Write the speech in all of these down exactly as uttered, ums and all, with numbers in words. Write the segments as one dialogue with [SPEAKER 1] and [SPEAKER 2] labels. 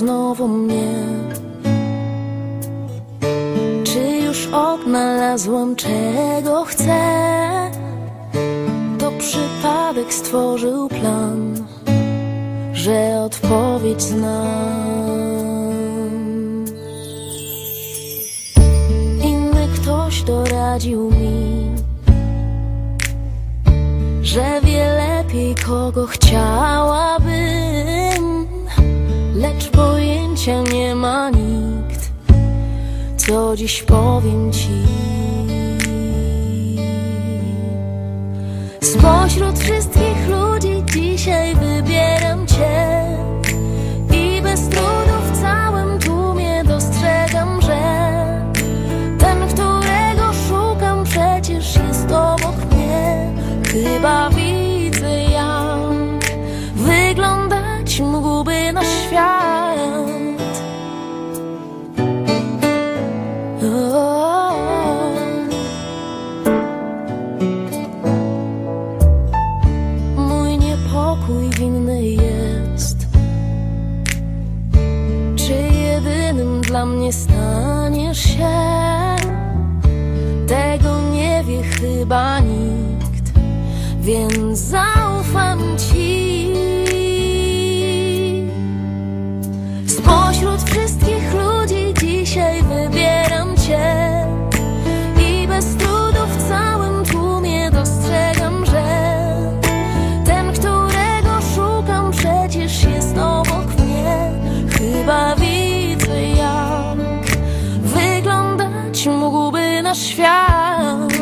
[SPEAKER 1] znowu mnie. Czy już odnalazłam, czego chcę? To przypadek stworzył plan, że odpowiedź znam. Inny ktoś doradził mi, że wie lepiej, kogo chciałabym, lecz pojęcia nie ma nikt, co dziś powiem ci. Spośród wszystkich ludzi dzisiaj wybieram cię i bez trudu w całym tłumie dostrzegam, że ten, którego szukam, przecież jest obok mnie. Chyba widzę, jak wyglądać mógłby nasz świat. Oh. Mój niepokój winny jest. Czy jedynym dla mnie staniesz się? Tego nie wie chyba nikt, więc zaufam ci. Spośród wszystkich ludzi dzisiaj wybieram cię i bez trudu w całym tłumie dostrzegam, że ten, którego szukam, przecież jest obok mnie. Chyba widzę, jak wyglądać mógłby nasz świat.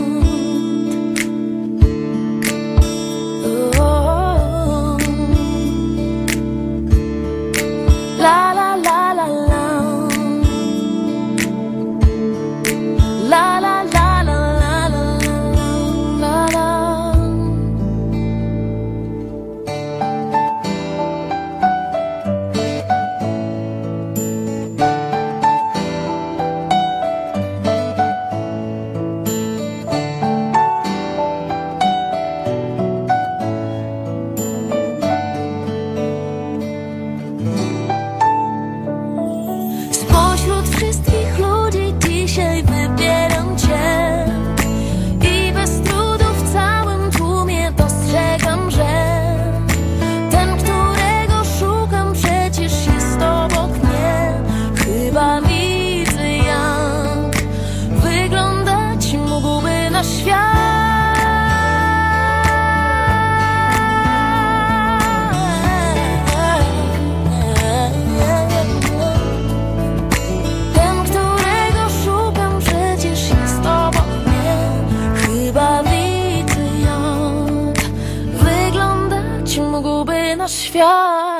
[SPEAKER 1] La la la la la, la la la la la la la. Spośród wszystkich ludzi dzisiaj wybieram cię i bez trudu w całym tłumie dostrzegam, że ten, którego szukam, przecież jest obok mnie. Chyba widzę, jak wyglądać mógłby nasz świat. Mógłby nasz świat.